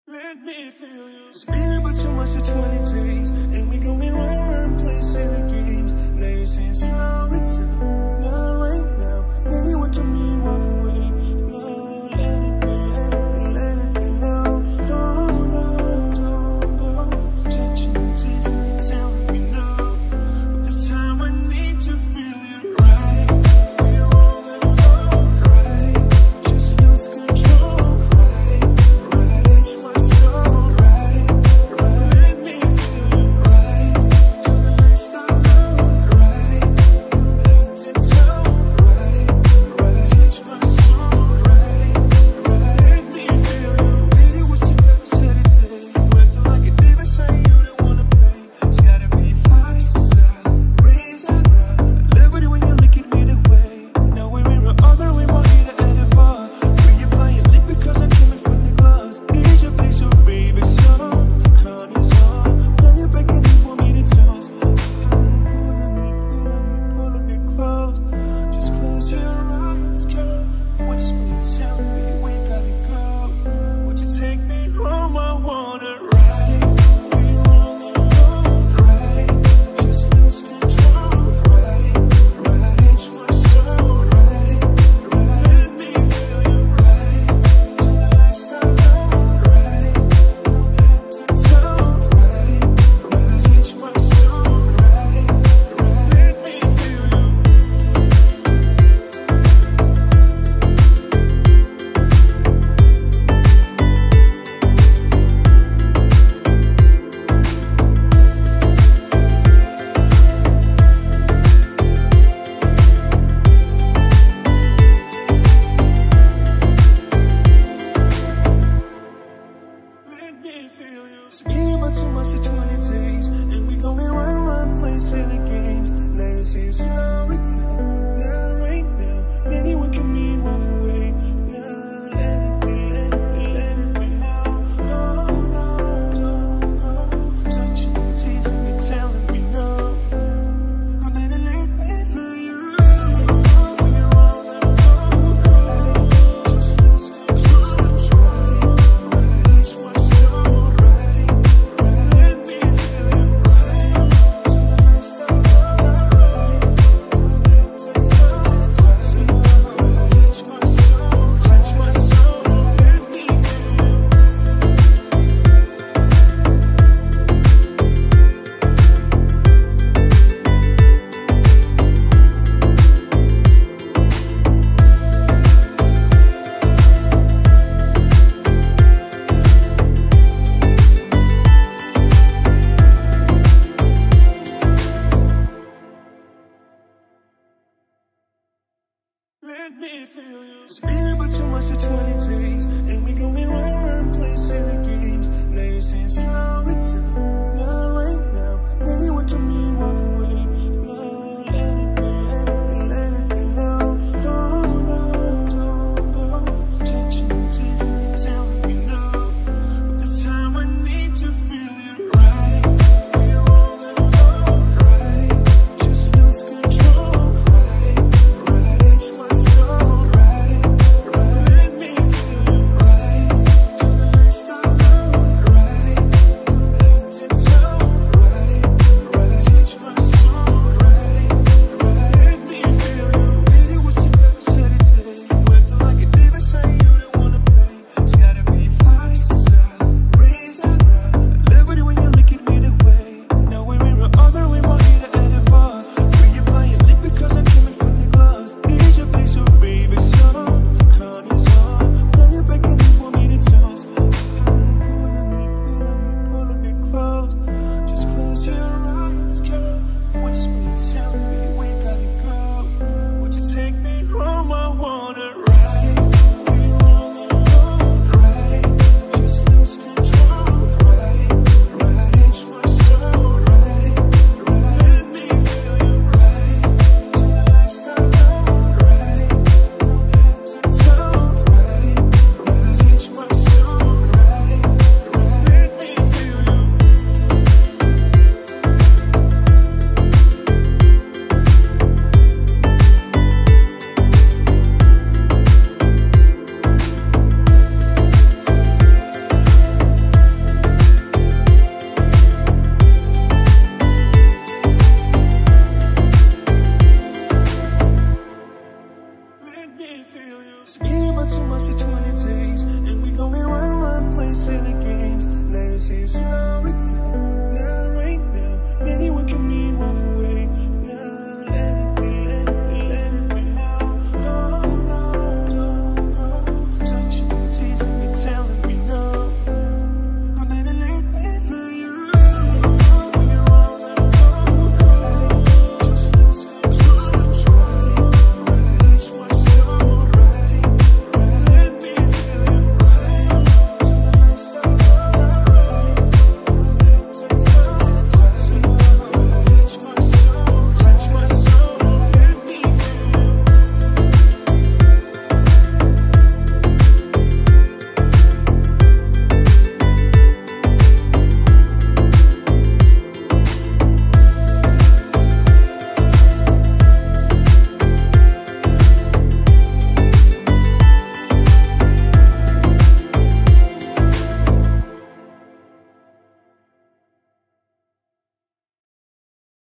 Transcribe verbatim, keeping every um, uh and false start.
Let me feel you. Speaking about too much for twenty days, and we going round round play silly games. Now you're saying slow it down, not right now. Then you look at me and walk away. No, let it be, let it be, let it be now. No, no, no, no. Touching and teasing me, telling me no. But this time I need to feel you right. We won't let go, right? Just lose control, right? Right, it's my soul, right? Right, let me feel you right. Till the lights start low, right? Head to toe, right? Right, touch my soul, right? Right, let me feel you. Baby, what you never said it today. You acting like a diva, saying you don't wanna play. It's gotta be feisty to side, raise and ride. I love it when you look at me that way. Now we're in the other way, my head at the bar. Will you buy a lip because I came in from the glass? Did you play your favorite song? The con is on. Now you're begging for me to toast. Pulling me, pulling me, pulling me close. Just close your eyes, girl. Whisper and tell me we gotta go. Would you take me home? I wanna ride. We wanna go, right? Just lose control, right? Right, touch my soul, right? Right, let me feel you right. Till the lights start low, right? Head to toe, right? Right, touch my soul, right? Right, let me feel you. Let me feel you. Speaking about too much for twenty days, and we going round round playing silly games. Now you're saying slow